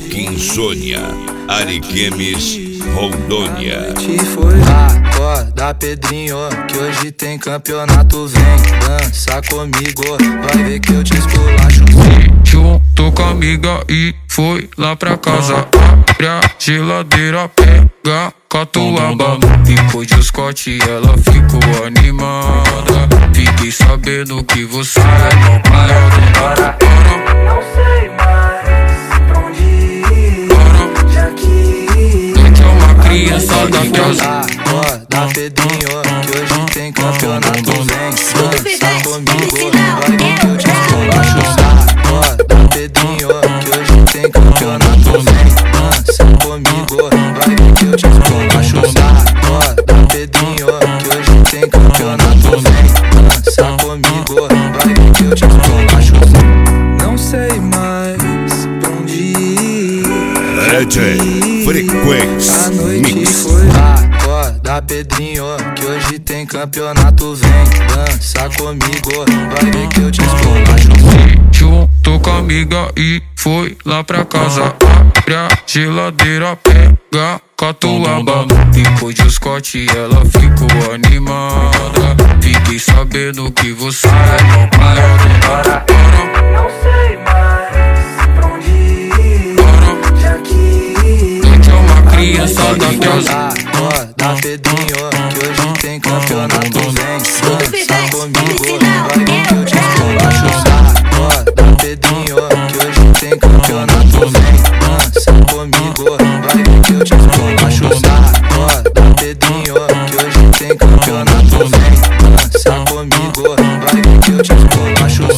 Rock Insônia, Ariquemes, Rondônia. Acorda, Pedrinho, que hoje tem campeonato. Vem dança comigo, vai ver que eu te esculacho. Juntou com a amiga e foi lá pra casa. Abre a geladeira, pega catuaba. Ficou de Scott, ela ficou animada. Fiquei sabendo que você é mal parado. Não sei mais pra onde ir, já que é uma criança da casa. Acorda, Pedrinho, que hoje tem campeonato. Vem dança comigo, vai ver que eu te esculacho. Acorda, Pedrinho, que hoje tem campeonato. Vem dança comigo, vai ver que eu te esculacho. Acorda, Pedrinho, que hoje tem campeonato. Vem dança comigo, vai ver que eu te esculacho. Não sei mais pra onde ir, Frequência a noite Mix. foi. Acorda, Pedrinho, que hoje tem campeonato. Vem dança comigo, vai ver que eu te esculacho. Juntou com a amiga e foi lá pra casa. Abre a geladeira, pega catuaba. Ficou de Scott, ela ficou animada. Fiquei sabendo que você é mal parado.